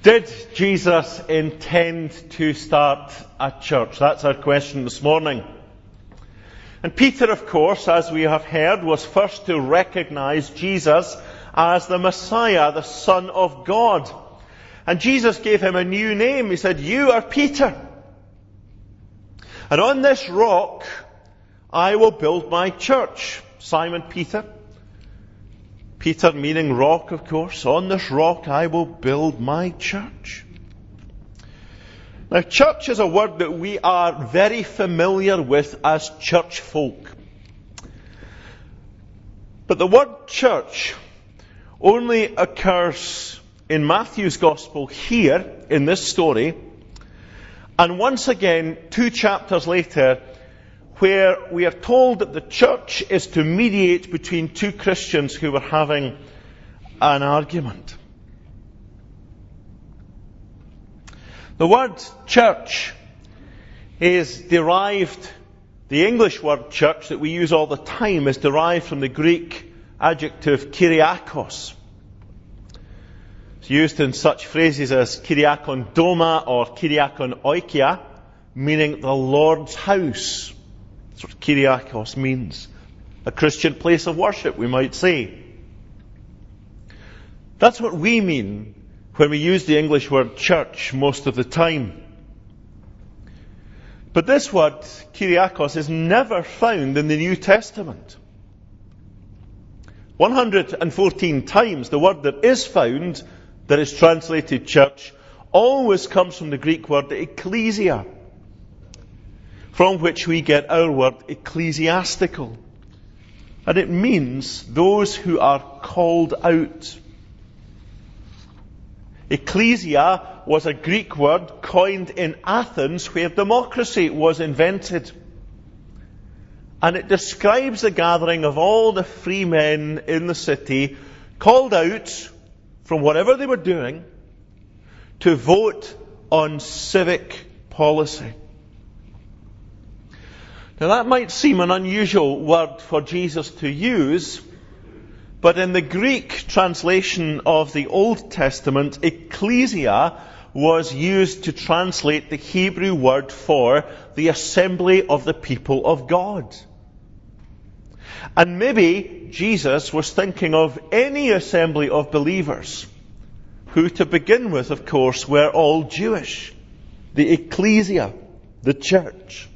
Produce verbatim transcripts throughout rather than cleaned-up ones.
Did Jesus intend to start a church? That's our question this morning. And Peter, of course, as we have heard, was first to recognize Jesus as the Messiah, the Son of God. And Jesus gave him a new name. He said, "You are Peter. And on this rock I will build my church." Simon Peter. Peter meaning rock, of course. "On this rock I will build my church." Now, church is a word that we are very familiar with as church folk. But the word church only occurs in Matthew's Gospel here, in this story, and once again, two chapters later, where we are told that the church is to mediate between two Christians who were having an argument. The word church is derived, the English word church that we use all the time is derived from the Greek adjective kyriakos. It's used in such phrases as kyriakon doma or kyriakon oikia, meaning the Lord's house. That's what kyriakos means. A Christian place of worship, we might say. That's what we mean when we use the English word church most of the time. But this word, kyriakos, is never found in the New Testament. one hundred fourteen times the word that is found, that is translated church, always comes from the Greek word ecclesia, from which we get our word ecclesiastical. And it means those who are called out. Ecclesia was a Greek word coined in Athens where democracy was invented. And it describes the gathering of all the free men in the city called out from whatever they were doing to vote on civic policy. Now that might seem an unusual word for Jesus to use, but in the Greek translation of the Old Testament, ecclesia was used to translate the Hebrew word for the assembly of the people of God. And maybe Jesus was thinking of any assembly of believers, who to begin with, of course, were all Jewish. The ecclesia, the church.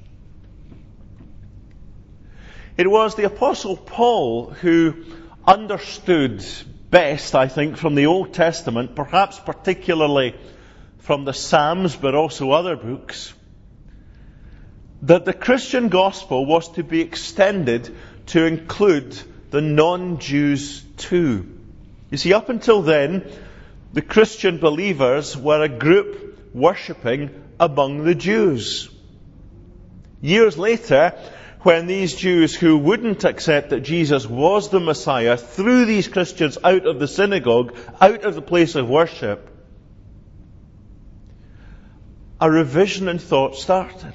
It was the Apostle Paul who understood best, I think, from the Old Testament, perhaps particularly from the Psalms, but also other books, that the Christian gospel was to be extended to include the non-Jews too. You see, up until then, the Christian believers were a group worshipping among the Jews. Years later, when these Jews who wouldn't accept that Jesus was the Messiah threw these Christians out of the synagogue, out of the place of worship, a revision in thought started.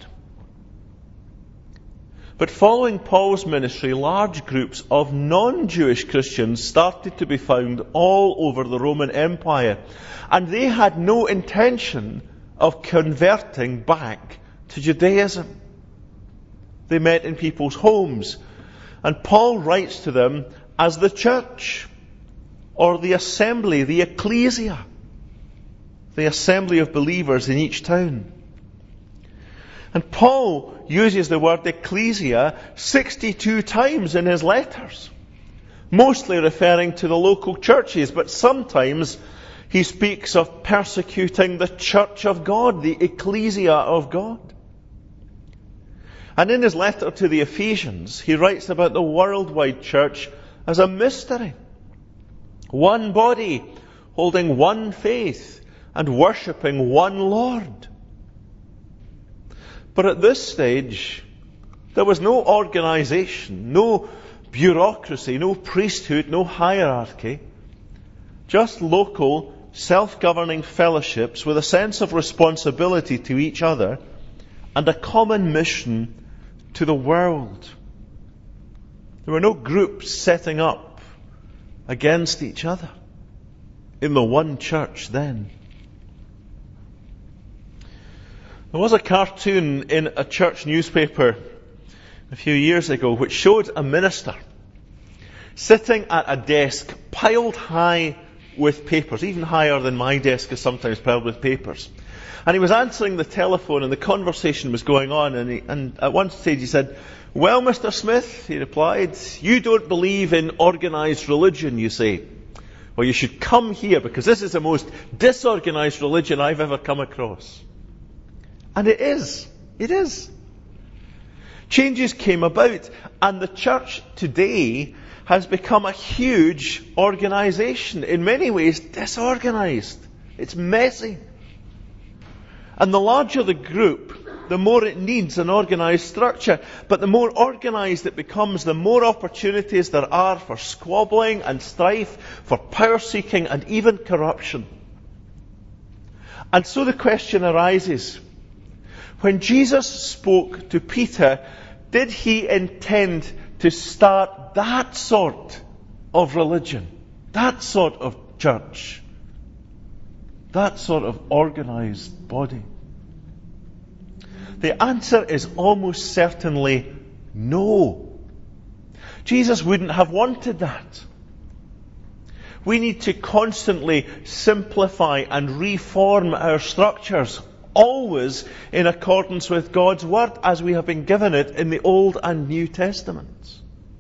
But following Paul's ministry, large groups of non-Jewish Christians started to be found all over the Roman Empire. And they had no intention of converting back to Judaism. They met in people's homes. And Paul writes to them as the church, or the assembly, the ecclesia, the assembly of believers in each town. And Paul uses the word ecclesia sixty-two times in his letters, mostly referring to the local churches, but sometimes he speaks of persecuting the church of God, the ecclesia of God. And in his letter to the Ephesians, he writes about the worldwide church as a mystery. One body, holding one faith, and worshipping one Lord. But at this stage, there was no organization, no bureaucracy, no priesthood, no hierarchy. Just local, self-governing fellowships with a sense of responsibility to each other and a common mission to the world. There were no groups setting up against each other in the one church then. There was a cartoon in a church newspaper a few years ago which showed a minister sitting at a desk piled high with papers, even higher than my desk is sometimes piled with papers. And he was answering the telephone and the conversation was going on, and, he, and at one stage he said, "Well, Mister Smith," he replied, "you don't believe in organised religion, you say. Well, you should come here because this is the most disorganised religion I've ever come across." And it is. It is. Changes came about, and the church today has become a huge organisation. In many ways, disorganised. It's messy. And the larger the group, the more it needs an organised structure. But the more organised it becomes, the more opportunities there are for squabbling and strife, for power seeking and even corruption. And so the question arises, when Jesus spoke to Peter, did he intend to start that sort of religion, that sort of church, that sort of organised body? The answer is almost certainly no. Jesus wouldn't have wanted that. We need to constantly simplify and reform our structures, always in accordance with God's Word as we have been given it in the Old and New Testaments.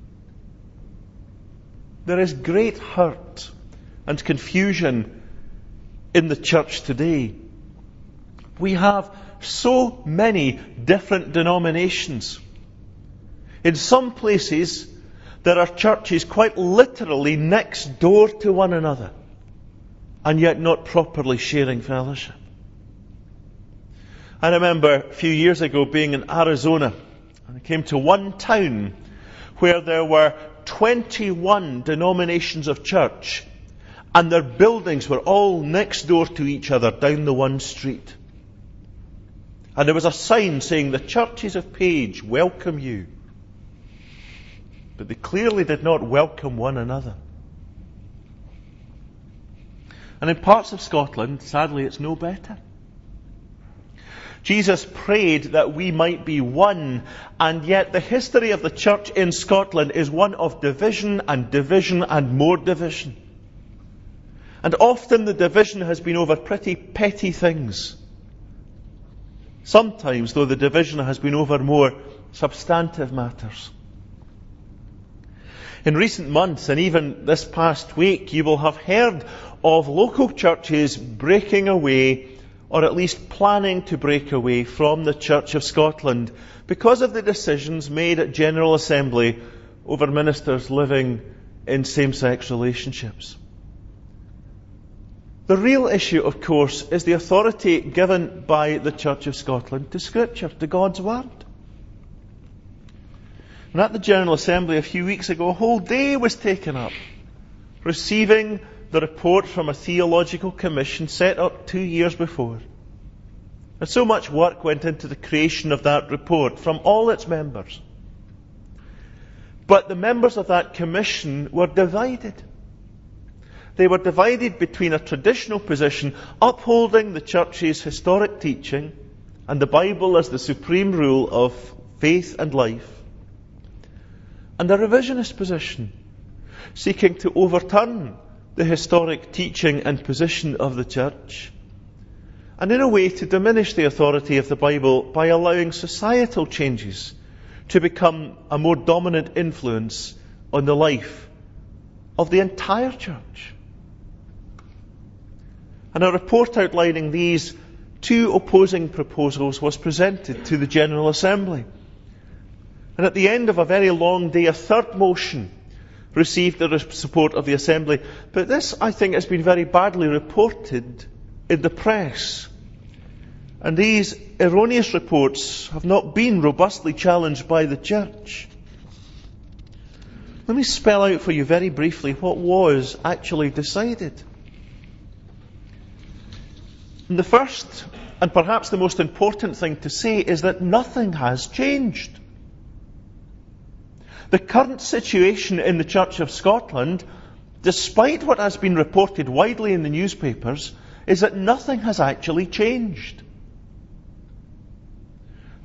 There is great hurt and confusion in the church today. We have so many different denominations. In some places, there are churches quite literally next door to one another, and yet not properly sharing fellowship. I remember a few years ago being in Arizona, and I came to one town where there were twenty-one denominations of church, and their buildings were all next door to each other down the one street. And there was a sign saying, "The churches of Page welcome you." But they clearly did not welcome one another. And in parts of Scotland, sadly, it's no better. Jesus prayed that we might be one, and yet the history of the church in Scotland is one of division and division and more division. And often the division has been over pretty petty things. Sometimes, though, the division has been over more substantive matters. In recent months, and even this past week, you will have heard of local churches breaking away, or at least planning to break away from the Church of Scotland because of the decisions made at General Assembly over ministers living in same-sex relationships. The real issue, of course, is the authority given by the Church of Scotland to Scripture, to God's Word. And at the General Assembly a few weeks ago, a whole day was taken up receiving the report from a theological commission set up two years before. And so much work went into the creation of that report from all its members. But the members of that commission were divided. They were divided between a traditional position upholding the Church's historic teaching and the Bible as the supreme rule of faith and life, and a revisionist position seeking to overturn the historic teaching and position of the Church, and in a way to diminish the authority of the Bible by allowing societal changes to become a more dominant influence on the life of the entire Church. And a report outlining these two opposing proposals was presented to the General Assembly. And at the end of a very long day, a third motion received the support of the Assembly. But this, I think, has been very badly reported in the press. And these erroneous reports have not been robustly challenged by the Church. Let me spell out for you very briefly what was actually decided. And the first, and perhaps the most important thing to say, is that nothing has changed. The current situation in the Church of Scotland, despite what has been reported widely in the newspapers, is that nothing has actually changed.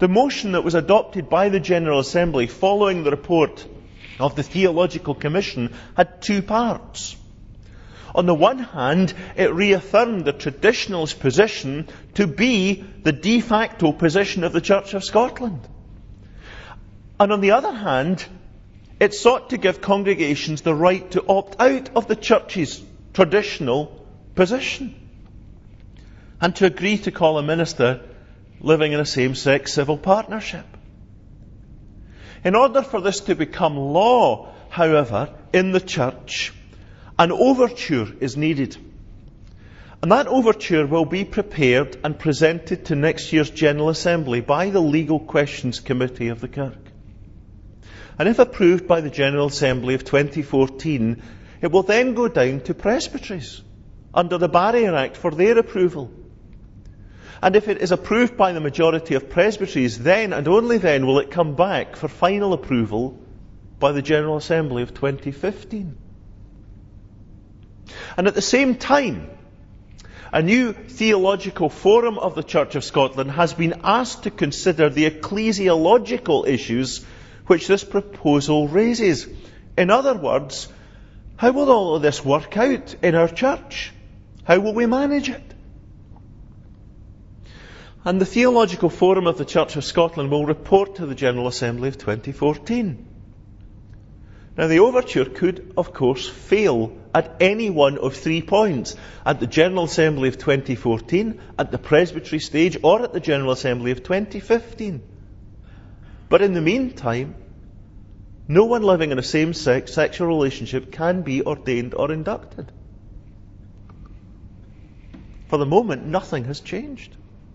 The motion that was adopted by the General Assembly following the report of the Theological Commission had two parts. On the one hand, it reaffirmed the traditionalist position to be the de facto position of the Church of Scotland. And on the other hand, it sought to give congregations the right to opt out of the Church's traditional position and to agree to call a minister living in a same-sex civil partnership. In order for this to become law, however, in the Church, an overture is needed. And that overture will be prepared and presented to next year's General Assembly by the Legal Questions Committee of the Kirk. And if approved by the General Assembly of twenty fourteen, it will then go down to presbyteries under the Barrier Act for their approval. And if it is approved by the majority of presbyteries, then and only then will it come back for final approval by the General Assembly of twenty fifteen. And at the same time, a new theological forum of the Church of Scotland has been asked to consider the ecclesiological issues which this proposal raises. In other words, how will all of this work out in our church? How will we manage it? And the Theological Forum of the Church of Scotland will report to the General Assembly of twenty fourteen. Now, the overture could, of course, fail at any one of three points: at the General Assembly of twenty fourteen, at the presbytery stage, or at the General Assembly of twenty fifteen. But in the meantime, no one living in a same-sex sexual relationship can be ordained or inducted. For the moment, nothing has changed.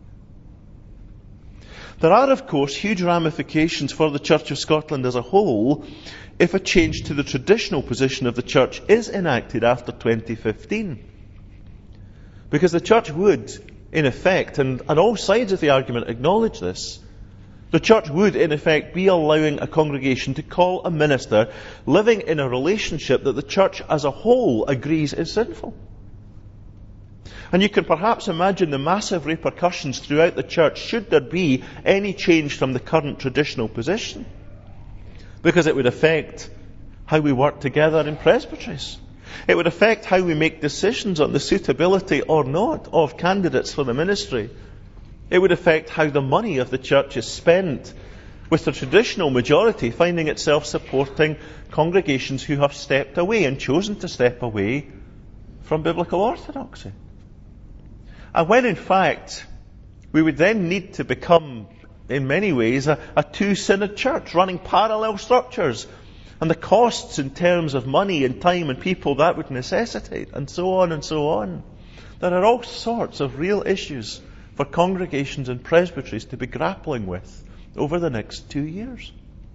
There are, of course, huge ramifications for the Church of Scotland as a whole if a change to the traditional position of the Church is enacted after twenty fifteen. Because the Church would, in effect, and, and all sides of the argument acknowledge this, the Church would, in effect, be allowing a congregation to call a minister living in a relationship that the Church as a whole agrees is sinful. And you can perhaps imagine the massive repercussions throughout the Church should there be any change from the current traditional position. Because it would affect how we work together in presbyteries. It would affect how we make decisions on the suitability or not of candidates for the ministry. It would affect how the money of the Church is spent, with the traditional majority finding itself supporting congregations who have stepped away and chosen to step away from biblical orthodoxy. And when, in fact, we would then need to become, in many ways, a, a two-synod church running parallel structures, and the costs in terms of money and time and people that would necessitate, and so on and so on. There are all sorts of real issues for congregations and presbyteries to be grappling with over the next two years.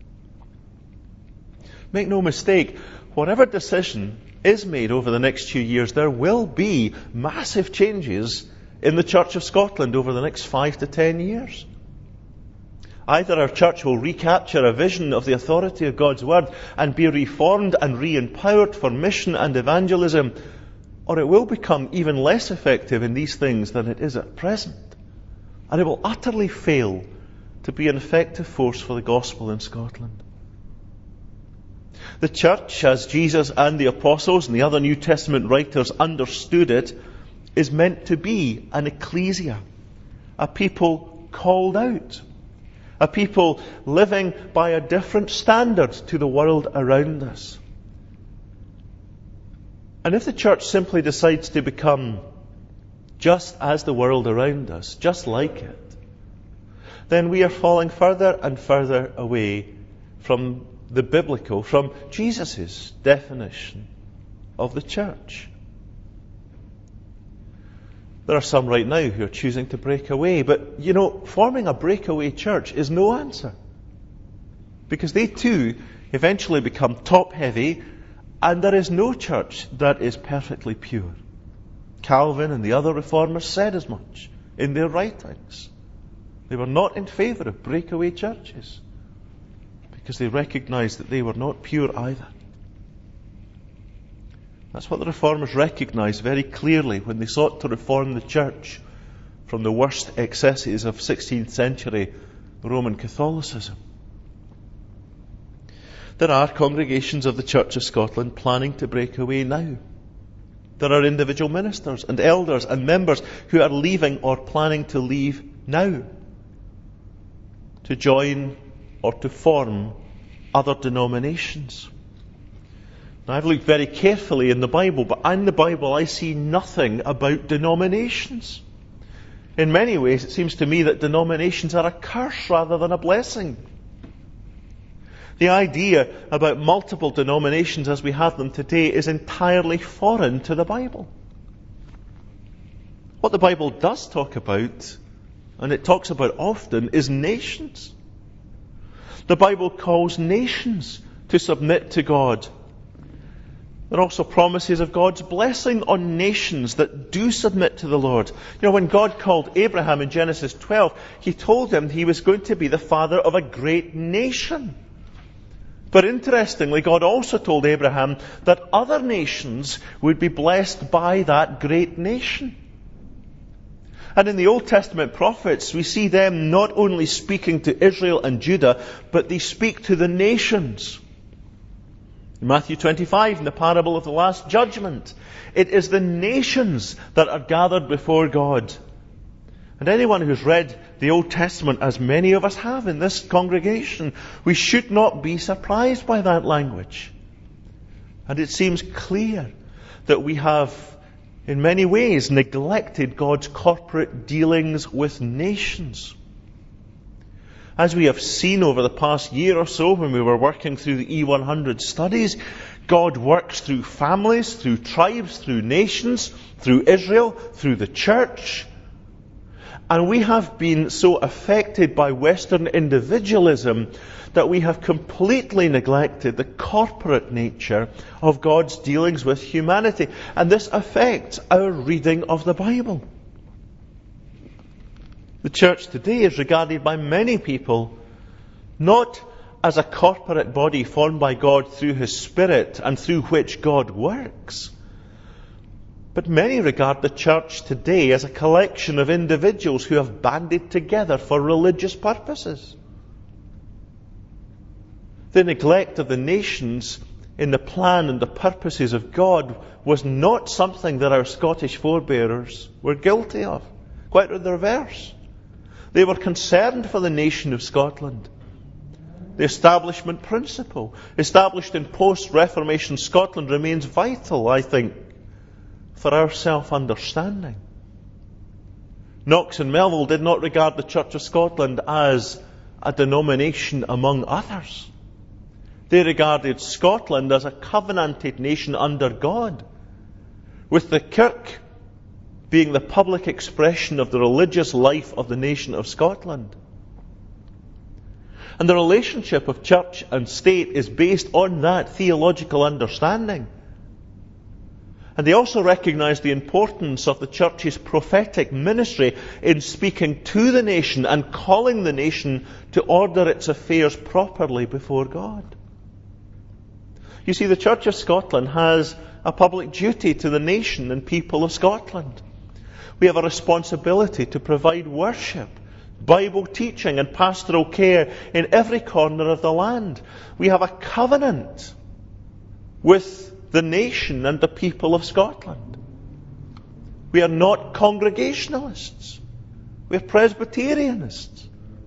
Make no mistake, whatever decision is made over the next two years, there will be massive changes in the Church of Scotland over the next five to ten years. Either our church will recapture a vision of the authority of God's Word and be reformed and re-empowered for mission and evangelism, or it will become even less effective in these things than it is at present. And it will utterly fail to be an effective force for the gospel in Scotland. The church, as Jesus and the apostles and the other New Testament writers understood it, is meant to be an ecclesia, a people called out, a people living by a different standard to the world around us. And if the church simply decides to become just as the world around us, just like it, then we are falling further and further away from the biblical, from Jesus' definition of the church. There are some right now who are choosing to break away, but, you know, forming a breakaway church is no answer. Because they too eventually become top-heavy, and there is no church that is perfectly pure. Calvin and the other reformers said as much in their writings. They were not in favour of breakaway churches, because they recognised that they were not pure either. That's what the Reformers recognised very clearly when they sought to reform the church from the worst excesses of sixteenth century Roman Catholicism. There are congregations of the Church of Scotland planning to break away now. There are individual ministers and elders and members who are leaving or planning to leave now to join or to form other denominations. Now, I've looked very carefully in the Bible, but in the Bible I see nothing about denominations. In many ways, it seems to me that denominations are a curse rather than a blessing. The idea about multiple denominations as we have them today is entirely foreign to the Bible. What the Bible does talk about, and it talks about often, is nations. The Bible calls nations to submit to God. There are also promises of God's blessing on nations that do submit to the Lord. You know, when God called Abraham in Genesis twelve, He told him he was going to be the father of a great nation. But interestingly, God also told Abraham that other nations would be blessed by that great nation. And in the Old Testament prophets, we see them not only speaking to Israel and Judah, but they speak to the nations. In Matthew twenty-five, in the parable of the Last Judgment, it is the nations that are gathered before God. And anyone who's read the Old Testament, as many of us have in this congregation, we should not be surprised by that language. And it seems clear that we have, in many ways, neglected God's corporate dealings with nations. As we have seen over the past year or so when we were working through the E one hundred studies, God works through families, through tribes, through nations, through Israel, through the church. And we have been so affected by Western individualism that we have completely neglected the corporate nature of God's dealings with humanity. And this affects our reading of the Bible. The church today is regarded by many people not as a corporate body formed by God through His Spirit and through which God works, but many regard the church today as a collection of individuals who have banded together for religious purposes. The neglect of the nations in the plan and the purposes of God was not something that our Scottish forebears were guilty of. Quite the reverse. They were concerned for the nation of Scotland. The establishment principle, established in post-Reformation Scotland, remains vital, I think, for our self-understanding. Knox and Melville did not regard the Church of Scotland as a denomination among others. They regarded Scotland as a covenanted nation under God, with the Kirk being the public expression of the religious life of the nation of Scotland. And the relationship of church and state is based on that theological understanding. And they also recognise the importance of the church's prophetic ministry in speaking to the nation and calling the nation to order its affairs properly before God. You see, the Church of Scotland has a public duty to the nation and people of Scotland. We have a responsibility to provide worship, Bible teaching and pastoral care in every corner of the land. We have a covenant with the nation and the people of Scotland. We are not Congregationalists. We are Presbyterianists.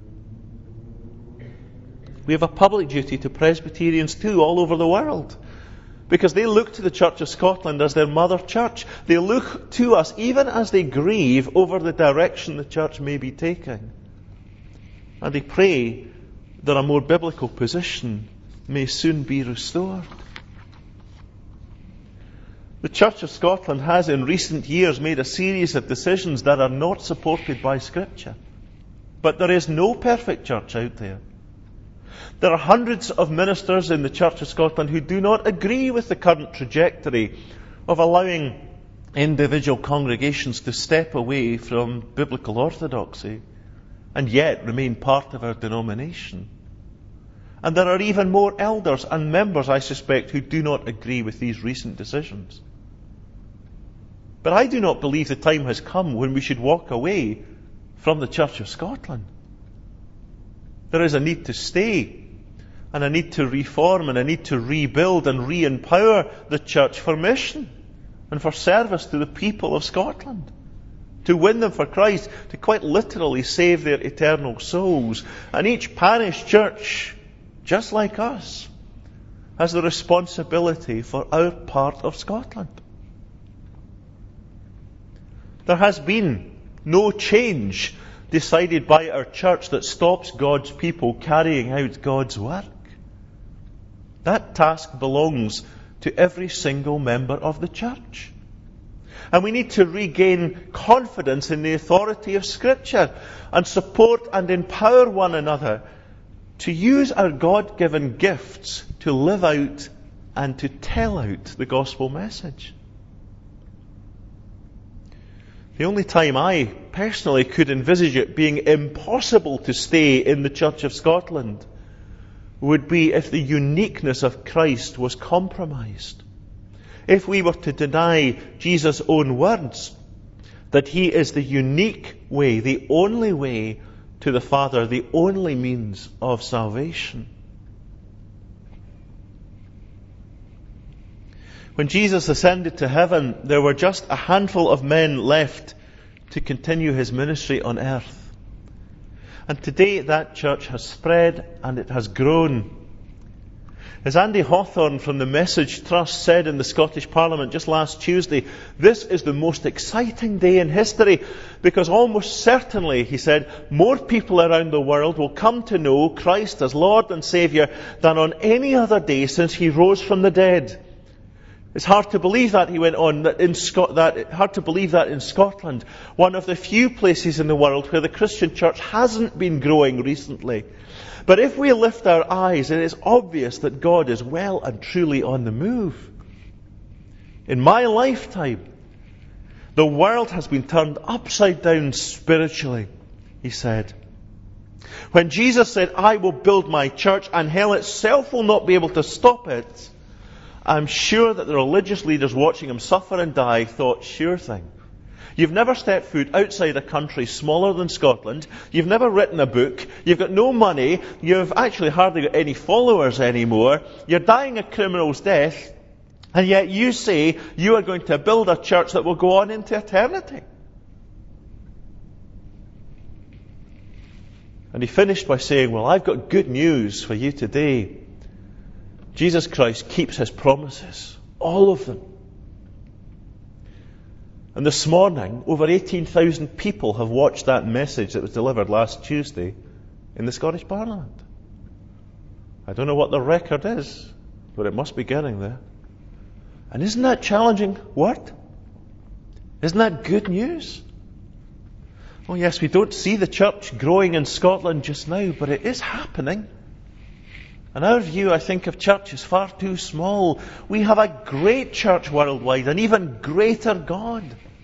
We have a public duty to Presbyterians too all over the world, because they look to the Church of Scotland as their mother church. They look to us even as they grieve over the direction the church may be taking. And they pray that a more biblical position may soon be restored. The Church of Scotland has in recent years made a series of decisions that are not supported by Scripture. But there is no perfect church out there. There are hundreds of ministers in the Church of Scotland who do not agree with the current trajectory of allowing individual congregations to step away from biblical orthodoxy and yet remain part of our denomination. And there are even more elders and members, I suspect, who do not agree with these recent decisions. But I do not believe the time has come when we should walk away from the Church of Scotland. There is a need to stay, and a need to reform, and a need to rebuild and re-empower the church for mission and for service to the people of Scotland, to win them for Christ, to quite literally save their eternal souls. And each parish church, just like us, has the responsibility for our part of Scotland. There has been no change decided by our church that stops God's people carrying out God's work. That task belongs to every single member of the church. And we need to regain confidence in the authority of Scripture and support and empower one another to use our God-given gifts to live out and to tell out the gospel message. The only time I personally could envisage it being impossible to stay in the Church of Scotland would be if the uniqueness of Christ was compromised. If we were to deny Jesus' own words, that He is the unique way, the only way to the Father, the only means of salvation. When Jesus ascended to heaven, there were just a handful of men left to continue His ministry on earth. And today that church has spread and it has grown. As Andy Hawthorne from the Message Trust said in the Scottish Parliament just last Tuesday, this is the most exciting day in history because almost certainly, he said, more people around the world will come to know Christ as Lord and Saviour than on any other day since He rose from the dead. It's hard to believe that, he went on, that in Scot- that hard to believe that in Scotland, one of the few places in the world where the Christian church hasn't been growing recently. But if we lift our eyes, it is obvious that God is well and truly on the move. In my lifetime, the world has been turned upside down spiritually, he said. When Jesus said, I will build my church and hell itself will not be able to stop it, I'm sure that the religious leaders watching him suffer and die thought, sure thing. You've never stepped foot outside a country smaller than Scotland. You've never written a book. You've got no money. You've actually hardly got any followers anymore. You're dying a criminal's death. And yet you say you are going to build a church that will go on into eternity. And he finished by saying, well, I've got good news for you today. Jesus Christ keeps His promises. All of them. And this morning, over eighteen thousand people have watched that message that was delivered last Tuesday in the Scottish Parliament. I don't know what the record is, but it must be getting there. And isn't that challenging word? Isn't that good news? Oh yes, we don't see the church growing in Scotland just now, but it is happening. And our view, I think, of church is far too small. We have a great church worldwide, an even greater God.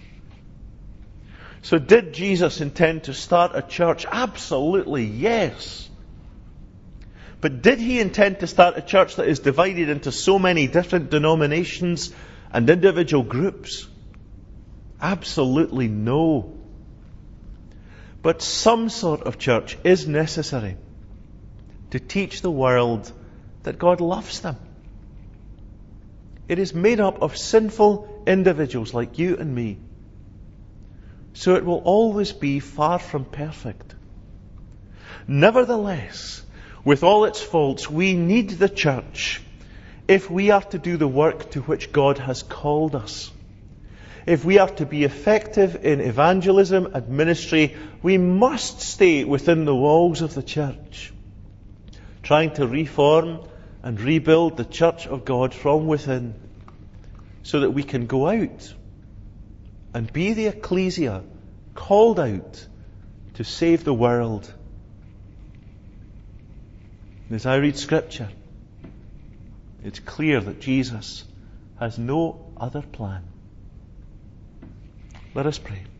So did Jesus intend to start a church? Absolutely, yes. But did He intend to start a church that is divided into so many different denominations and individual groups? Absolutely no. But some sort of church is necessary to teach the world that God loves them. It is made up of sinful individuals like you and me. So it will always be far from perfect. Nevertheless, with all its faults, we need the church if we are to do the work to which God has called us. If we are to be effective in evangelism and ministry, we must stay within the walls of the church, trying to reform and rebuild the church of God from within, so that we can go out and be the ecclesia called out to save the world. As I read Scripture, it's clear that Jesus has no other plan. Let us pray.